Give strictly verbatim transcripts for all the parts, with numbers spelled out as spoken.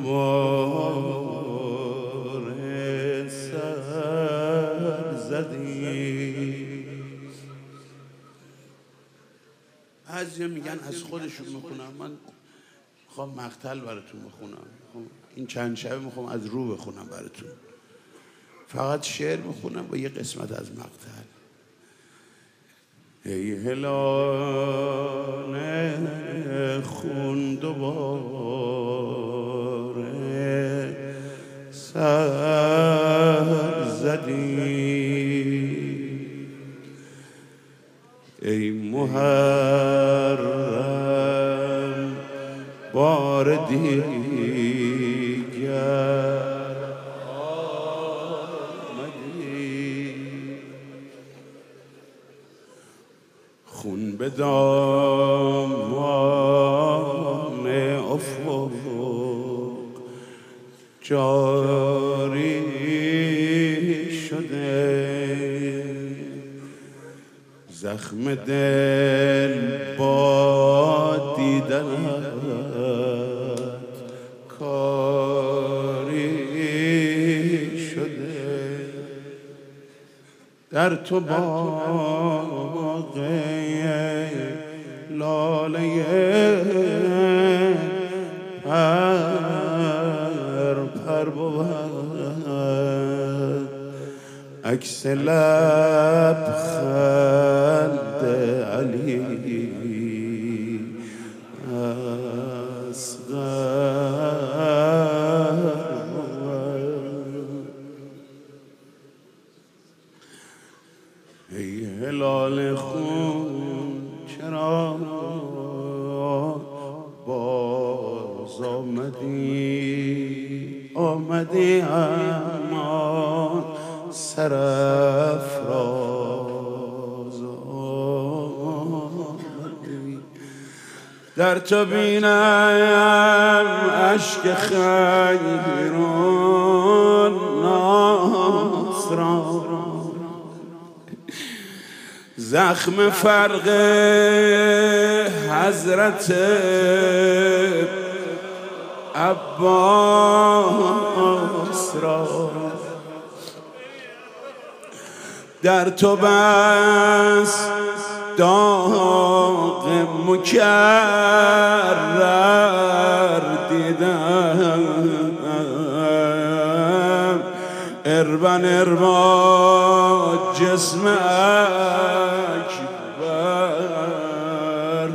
دوباره سر زدی. بعضیا میگن از خودشون میخونم، من میخوام مقتل براتون بخونم. این چند شبه میخوام از رو بخونم براتون، فقط شعر میخونم با یه قسمت از مقتل. ای هلال خون دوباره سر زدی. ای محرم بار دیگر آمدی. خون به دامان افق جاری شده. زخم دل با دیدنت کاری شده. در تو باغ لاله پر پر بود. عکس لبخند علی اصغر بود. ای هلال خون چرا باز آمدی؟ آمدی اما سرافراز آمدی. در تو بینم اشک خیر و ناز را، زخم فرق حضرت عباس را. در تو بس داغ مکرر دیدم. اربن اربا جسم اکبر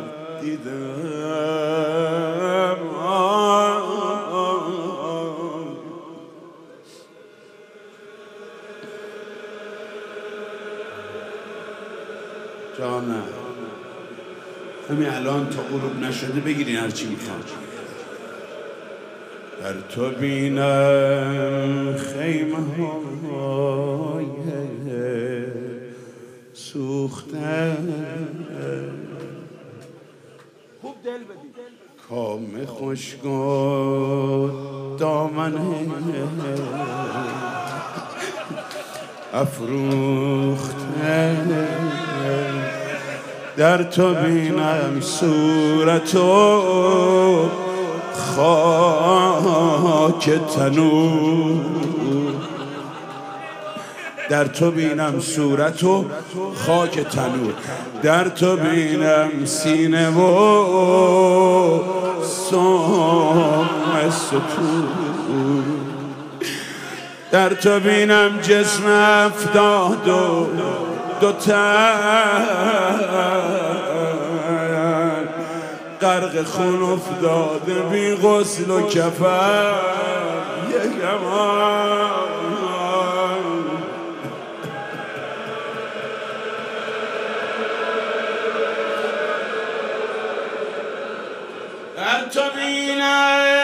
دیدم. جانم همین الان تا غروب نشده بگیرین هرچی میخواد. در تو بینم خیمه های سوخته. خوب دل بدید. کام خوشگل دامن افروخته. در تو بینم صورتو خاک تنور. در تو بینم صورتو خاک تنور. در تو بینم سینه و سم ستور. در تو بینم جسم افتاد و دو تن غرق خون افتاده بی غسل و کفن. یک امان در تو بینم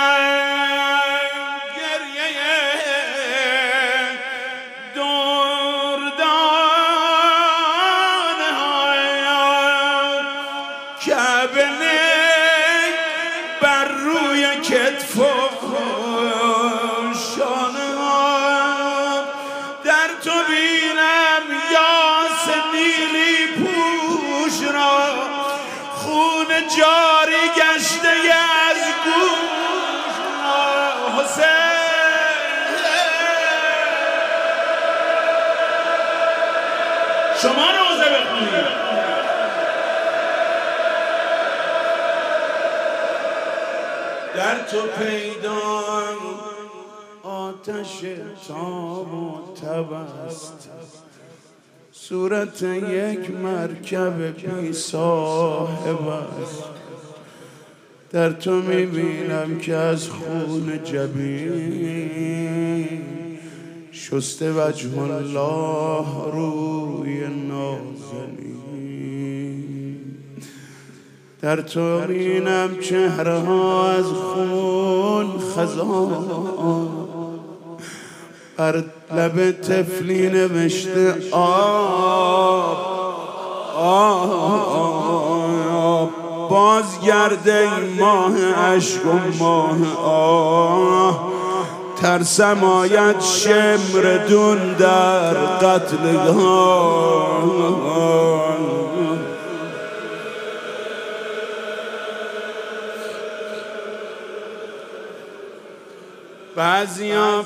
بر روی کتف و شانه ها. در تو بینم یاس نیلی پوش را خون جاری گشته از گوش را. در تو پیدا آتش تاب و تب است، صورت یک مرکب بی صاحب است. در تو میبینم که از خون جبین شسته وجه الله روی نازنین. در تو بینم چهره ها از خون خزان، بر لب طفلی نوشته آب آب. بازگرده این ماه عشق و ماه آه، ترسم آید شمردون در قتلگاه. بعضیا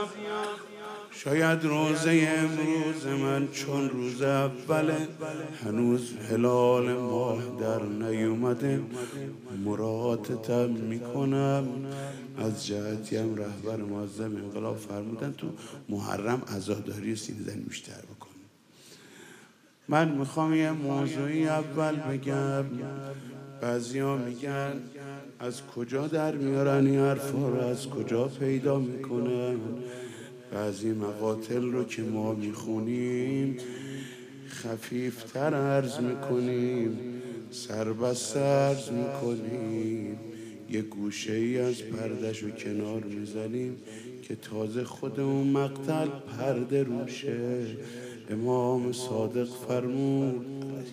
شاید روزه امروز من چون روز اوله، هنوز هلال ماه در نیومده، مراعاتتم میکنم. از جهتی هم رهبر معظم انقلاب فرمودن تو محرم عزاداری سینه زنی بیشتر بکن. من میخوام یه موضوعی اول بگم. بعضیا میگن از کجا در میارن این حرفا رو، از کجا پیدا میکنن؟ بعضی مقاتل رو که ما میخونیم خفیفتر عرض میکنیم، سربسته عرض میکنیم، یه گوشه ای از پردش رو کنار میزنیم که تازه خود اون مقتل پرده روشه. امام صادق فرمود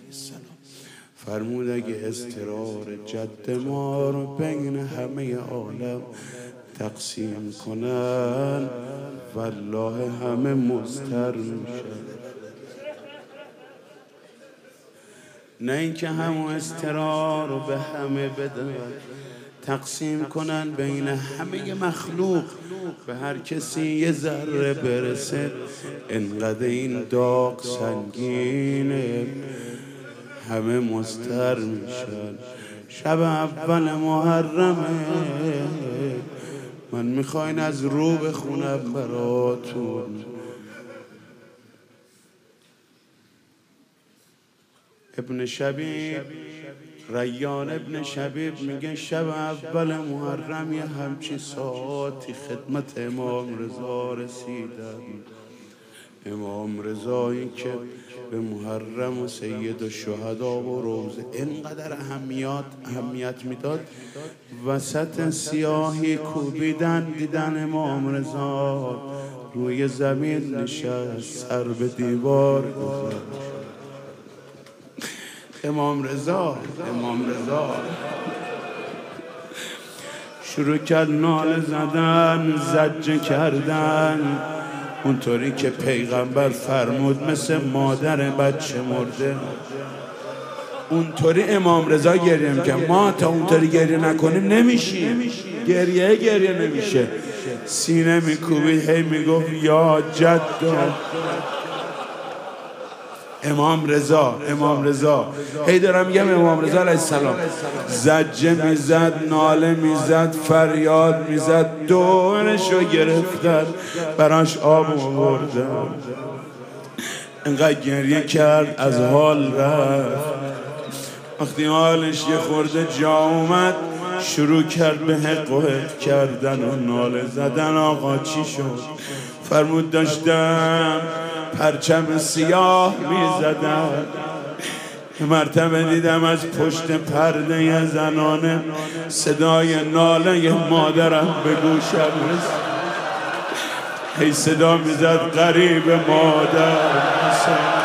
فرمود اگه استرار جد ما رو بین همه عالم تقسیم کنن والله همه مضطر میشن. نه اینکه همون استرار رو به همه بدن، تقسیم کنن بین همه مخلوق، به هر کسی یه ذره برسه. انقدر این داغ سنگینه همه مضطر میشن. شب اول محرمه، من میخواین از رو بخونم براتون. ابن شبیب، ریان ابن شبیب میگه شب اول محرم یه همچین ساعتی خدمت امام رضا رسیدم. امام رضایی که به محرم و سید الشهدا و روزه اینقدر اهمیت اهمیت میداد، وسط سیاهی کوبیدن دیدن امام رضا روی زمین نشست، سر به دیوار گذاشت. امام رضا امام رضا شروع کرد ناله زدن، زجه کردن، اونطوری که پیغمبر فرمود مثل مادر بچه مرده. اونطوری امام رضا گریه میکنه. ما تا اونطوری گریه نکنیم نمیشیم، گریه گریه نمیشه. سینه میکوبید هی میگفت یا جدو. امام رضا امام رضا هی دارم میگم امام رضا علیه السلام زجه میزد، ناله میزد، فریاد میزد، دورشو گرفتن، براش آب آوردن، انقدر گریه کرد از حال رفت. وقتی حالش یه خورده جا اومد شروع کرد به حق و حق کردن و ناله زدن. آقا چی شد؟ فرمود داشتم پرچم سیاه میزدم، مرتبه دیدم از پشت پرده زنانه صدای ناله مادرم به گوشم رسید. هی صدا میزد غریب مادر.